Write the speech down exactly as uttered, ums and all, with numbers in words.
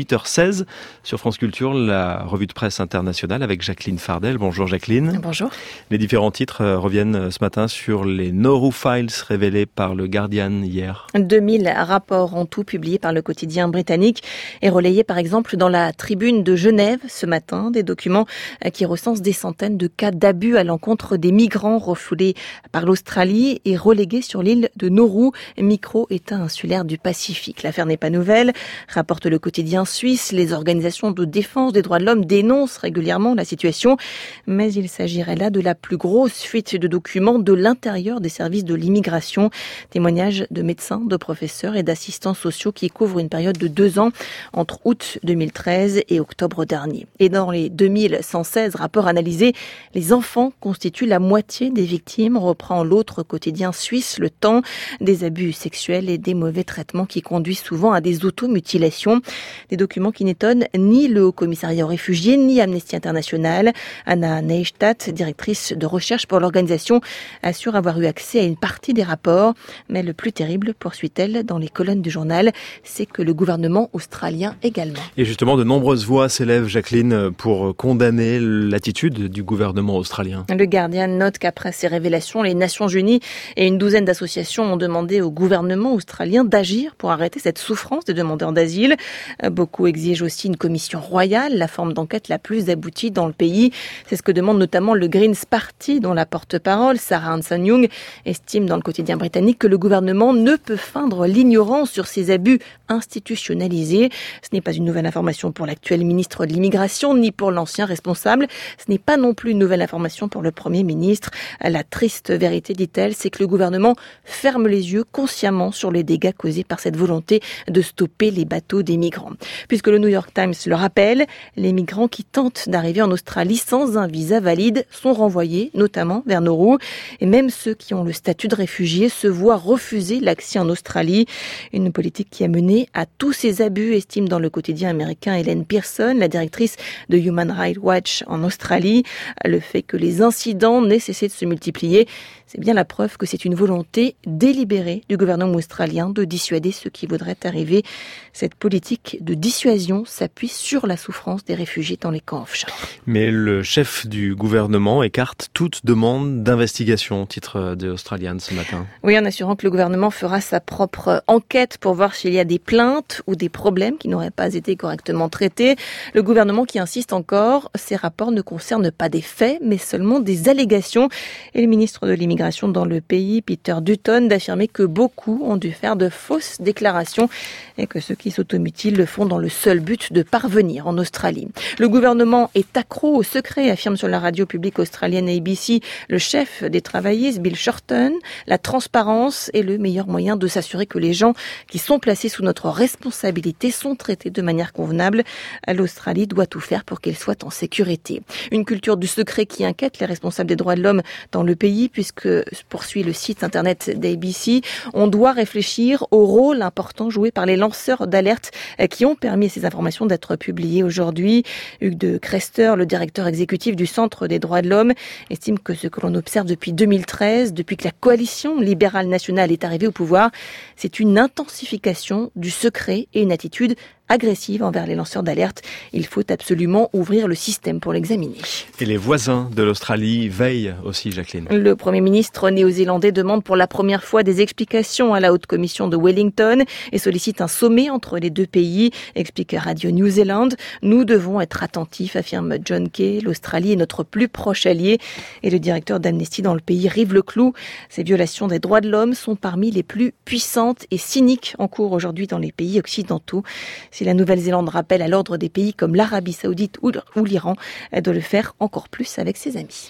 huit heures seize sur France Culture, la revue de presse internationale avec Jacqueline Fardel. Bonjour Jacqueline. Bonjour. Les différents titres reviennent ce matin sur les Nauru Files révélés par le Guardian hier. deux mille rapports en tout publiés par le quotidien britannique et relayés par exemple dans la Tribune de Genève ce matin. Des documents qui recensent des centaines de cas d'abus à l'encontre des migrants refoulés par l'Australie et relégués sur l'île de Nauru, micro-État insulaire du Pacifique. L'affaire n'est pas nouvelle, rapporte le quotidien suisse. Les organisations de défense des droits de l'homme dénoncent régulièrement la situation, mais il s'agirait là de la plus grosse fuite de documents de l'intérieur des services de l'immigration. Témoignages de médecins, de professeurs et d'assistants sociaux qui couvrent une période de deux ans entre août deux mille treize et octobre dernier. Et dans les deux mille cent seize rapports analysés, les enfants constituent la moitié des victimes, reprend l'autre quotidien suisse, Le Temps, des abus sexuels et des mauvais traitements qui conduisent souvent à des automutilations. Des documents qui n'étonnent ni le Haut-Commissariat aux réfugiés, ni Amnesty International. Anna Neustadt, directrice de recherche pour l'organisation, assure avoir eu accès à une partie des rapports. Mais le plus terrible, poursuit-elle dans les colonnes du journal, c'est que le gouvernement australien également. Et justement, de nombreuses voix s'élèvent, Jacqueline, pour condamner l'attitude du gouvernement australien. Le Guardian note qu'après ces révélations, les Nations Unies et une douzaine d'associations ont demandé au gouvernement australien d'agir pour arrêter cette souffrance des demandeurs d'asile. Beaucoup exigent aussi une commission royale, la forme d'enquête la plus aboutie dans le pays. C'est ce que demande notamment le Greens Party, dont la porte-parole, Sarah Hanson-Young, estime dans le quotidien britannique que le gouvernement ne peut feindre l'ignorance sur ces abus institutionnalisés. Ce n'est pas une nouvelle information pour l'actuel ministre de l'Immigration, ni pour l'ancien responsable. Ce n'est pas non plus une nouvelle information pour le Premier ministre. La triste vérité, dit-elle, c'est que le gouvernement ferme les yeux consciemment sur les dégâts causés par cette volonté de stopper les bateaux des migrants. Puisque le New York Times le rappelle, les migrants qui tentent d'arriver en Australie sans un visa valide sont renvoyés, notamment vers Nauru. Et même ceux qui ont le statut de réfugiés se voient refuser l'accès en Australie. Une politique qui a mené à tous ces abus, estime dans le quotidien américain Helen Pearson, la directrice de Human Rights Watch en Australie. Le fait que les incidents n'aient cessé de se multiplier, c'est bien la preuve que c'est une volonté délibérée du gouvernement australien de dissuader ceux qui voudraient arriver. Cette politique de dissuasion s'appuie sur la souffrance des réfugiés dans les camps offshore. Mais le chef du gouvernement écarte toute demande d'investigation, titre de Australian ce matin. Oui, en assurant que le gouvernement fera sa propre enquête pour voir s'il y a des plaintes ou des problèmes qui n'auraient pas été correctement traités. Le gouvernement qui insiste encore, ces rapports ne concernent pas des faits, mais seulement des allégations. Et le ministre de l'immigration dans le pays, Peter Dutton, d'affirmer que beaucoup ont dû faire de fausses déclarations et que ceux qui s'automutilent le font dans le seul but de parvenir en Australie. Le gouvernement est accro au secret, affirme sur la radio publique australienne A B C le chef des travaillistes, Bill Shorten. La transparence est le meilleur moyen de s'assurer que les gens qui sont placés sous notre responsabilité sont traités de manière convenable. L'Australie doit tout faire pour qu'ils soient en sécurité. Une culture du secret qui inquiète les responsables des droits de l'homme dans le pays, puisque, poursuit le site internet d'A B C, on doit réfléchir au rôle important joué par les lanceurs d'alerte qui ont permis à ces informations d'être publiées aujourd'hui. Hugues de Crester, le directeur exécutif du Centre des droits de l'homme, estime que ce que l'on observe depuis deux mille treize, depuis que la coalition libérale nationale est arrivée au pouvoir, c'est une intensification du secret et une attitude agressive envers les lanceurs d'alerte. Il faut absolument ouvrir le système pour l'examiner. Et les voisins de l'Australie veillent aussi, Jacqueline. Le Premier ministre néo-zélandais demande pour la première fois des explications à la Haute Commission de Wellington et sollicite un sommet entre les deux pays, explique Radio New Zealand. Nous devons être attentifs, affirme John Key. L'Australie est notre plus proche allié. Et le directeur d'Amnesty dans le pays rive le clou. Ces violations des droits de l'homme sont parmi les plus puissantes et cyniques en cours aujourd'hui dans les pays occidentaux. Si la Nouvelle-Zélande rappelle à l'ordre des pays comme l'Arabie Saoudite ou l'Iran, elle doit le faire encore plus avec ses amis.